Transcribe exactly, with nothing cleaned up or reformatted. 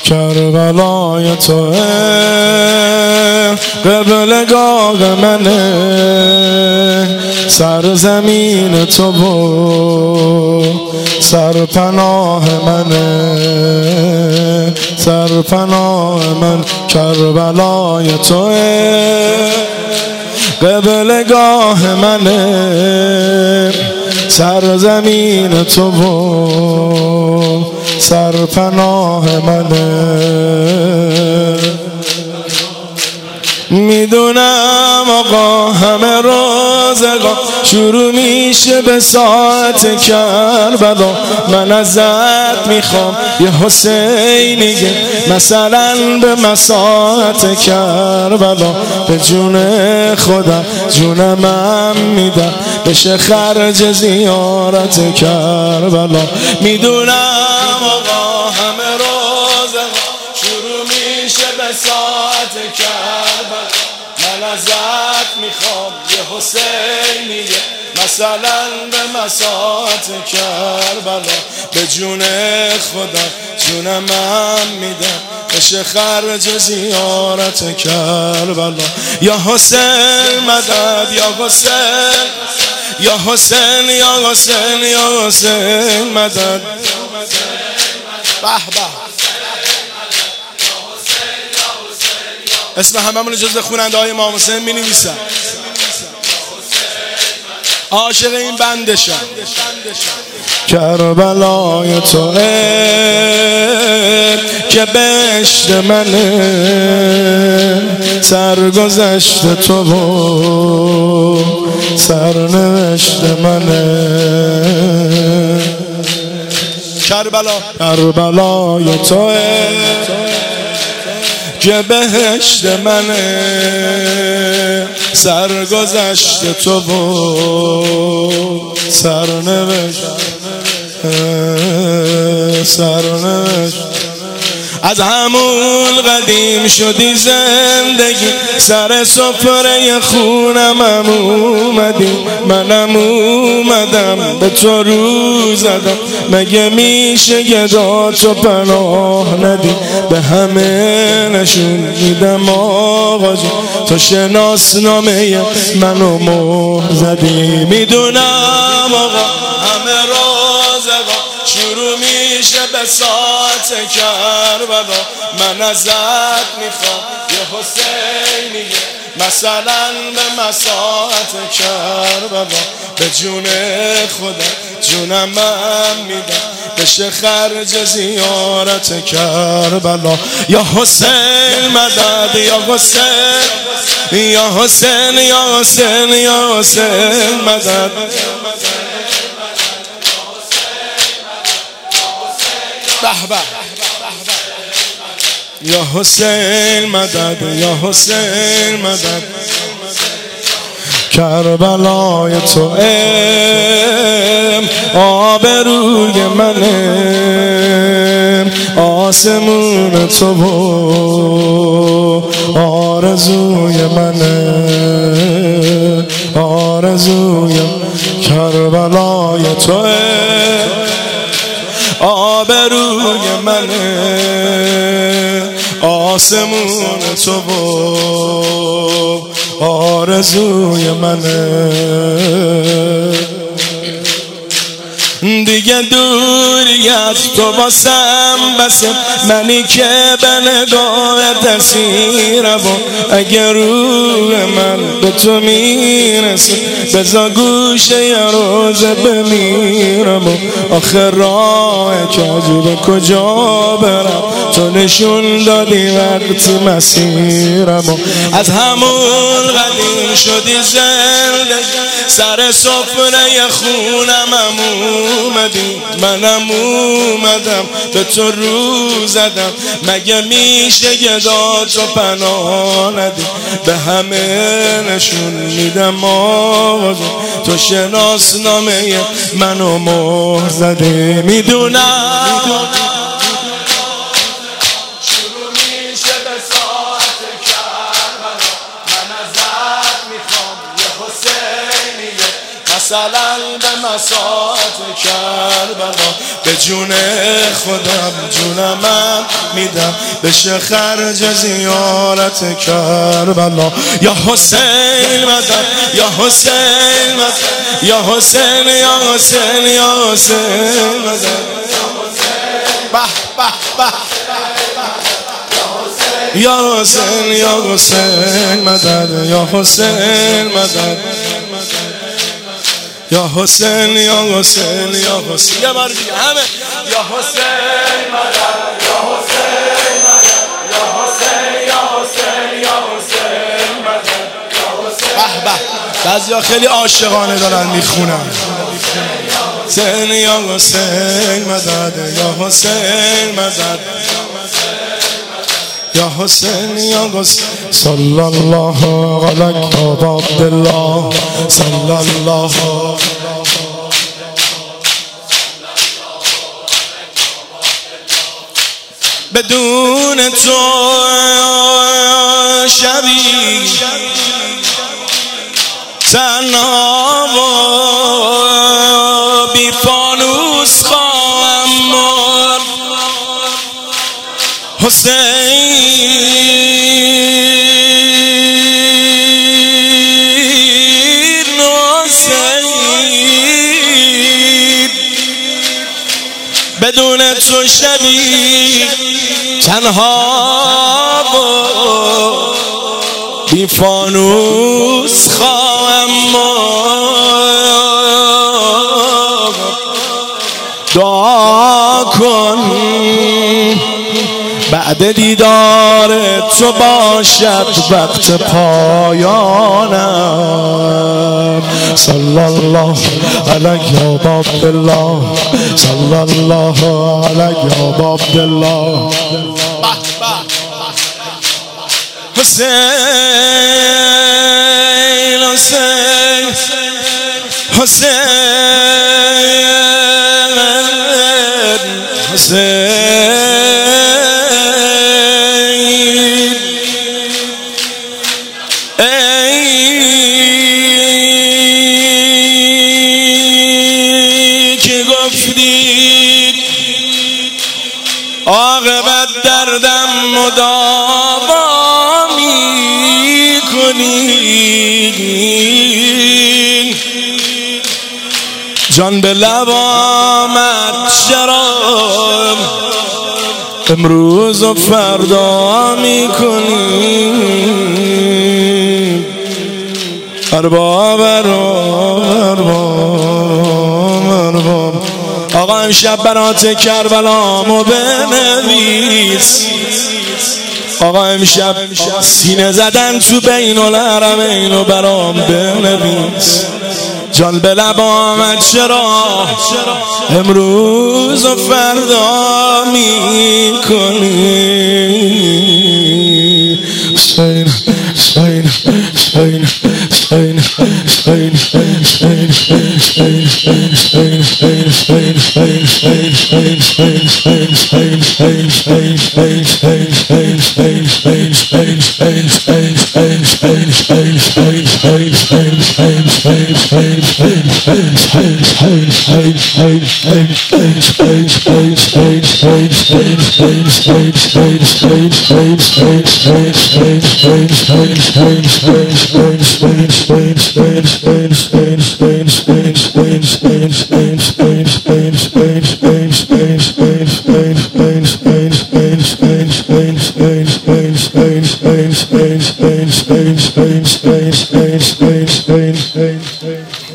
کربلای تو قبلگاه منه، سرزمین تو و سرپناه منه، سرپناه من. کربلای تو قبلگاه منه، سرزمین تو و سرپناه منه. میدونم آقا همه روزگار شروع میشه به ساعت کربلا، من ازت میخوام یه حسینیه مثلا به مساعت کربلا، به جون خودم جونم میدم بشه خرج زیارت کربلا. میدونم آقا همه روزگار شروع میشه به ساعت کربلا، من ازت میخوام یه حسینیه مثلا به مساعت کربلا، به جون خودم جونم من میدم بشه خرج زیارت کربلا. یا حسین مدد، یا حسین، یا حسین، یا حسین، یا حسین مدد. به به اسم هممون جزو خواننده های امام حسین می نویسن، عاشق این بندشم. کربلای تو که بهشت منه، سرگذشت تو و سرنوشت منه. کربلا کربلای تو که بهشت منه، سرگذشت تو و سرنوشت سرنوشت. از همون قدیم شدی زندگی، سر سفره خونم هم اومدی، منم اومدم به تو رو زدم. مگه میشه گدا تو پناه ندی، به همه نشون میدم آقا جون تو شناسنامه منو مهر زدی. میدونم آقا همه روزگار شروع میشه به ساعت کربلا، من ازت میخوام یه حسینیه مثلا به مساعت کربلا، به جون خودم جونم من میدم بشه خرج زیارت کربلا. یا حسین مدد، یا حسین، یا حسین، یا حسین، یا حسین مدد. به به یا حسین مدد، یا حسین مدد. کربلای تو ام آبروی منه، آسمون تو و آرزوی منه، آرزوی. کربلای تو آبروی منه، آسمون تو و آرزوی منه. دیگه دوری از تو باسم بسه، منی که به نگاه تسیرم و اگر روح من به تو میرسه، بزا گوشه یه روز بمیرم. و آخر راه کجی به کجا برم، تو نشون دادی وقتی مسیرم. و از همون قدیم شدی زندگی، سر سفره خونم هم اومدی، منم اومدم به تو رو زدم. مگه میشه گدا تو پناه ندی، به همه نشون میدم آقا تو شناسنامه منو مهر زدی. میدونم شروع میشه به ساعت کربلا، من ازت میخوام یه حسینیه مثلا در مساحت کربلا. به جون خودم جونم میدم بشه خرج زیارت کربلا. یا حسین مدد یا حسین مدد یا حسین یا حسین یا حسین مدد. به به به یا حسین یا حسین مدد یا حسین مدد یا حسین یا حسین یا حسین. یه بار دیگه همه یا حسین مدد یا حسین مدد یا حسین یا حسین یا حسین مدد یا حسین. به به بعضیا خیلی عاشقانه دارن میخونن. حسین یا حسین مدد یا حسین مدد یا حسین یا حسین. صلی الله علیک عبدالله صلی الله. بدون تو شبی تنها و بی فانوس خواهم مرد. حسین بدون تو شبی تنها و بی فانوس خواهم مرد. دعا کن بعد دیدار تو باشد وقت پایانم. صلی الله علیک عبدالله صلی الله علیک عبدالله. حسین حسین حسین حسین عاقبت دردم مداوا می کنی. جان به لب آمد شراب امروز و فردا می کنی. ارباب ارباب ارباب. آقا امشب برات کربلامو بنویس. آقا امشب سینه زدن تو بین الحرمین و برام بنویس. جان به لب آمد چرا امروز و فردا می کنی. حسین حسین حسین حسین حسین حسین Spain, Spain, Spain, Spain, Spain, Spain, Spain, Spain, Spain.